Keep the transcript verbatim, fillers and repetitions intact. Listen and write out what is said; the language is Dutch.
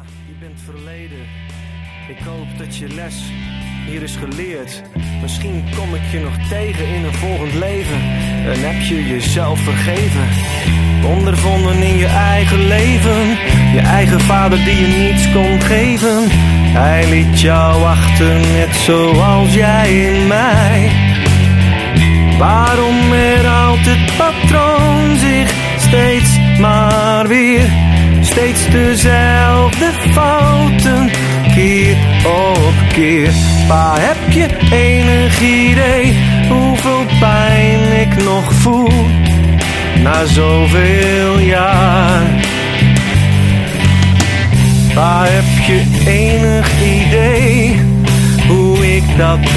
je bent verleden. Ik hoop dat je les hier is geleerd. Misschien kom ik je nog tegen in een volgend leven. En heb je jezelf vergeven. Ondervonden in je eigen leven. Je eigen vader die je niets kon geven. Hij liet jou achter net zoals jij in mij. Waarom herhaalt het patroon zich steeds maar weer? Steeds dezelfde fouten, keer op keer. Pa, heb je enig idee hoeveel pijn ik nog voel na zoveel jaar? Pa, heb je enig idee hoe ik dat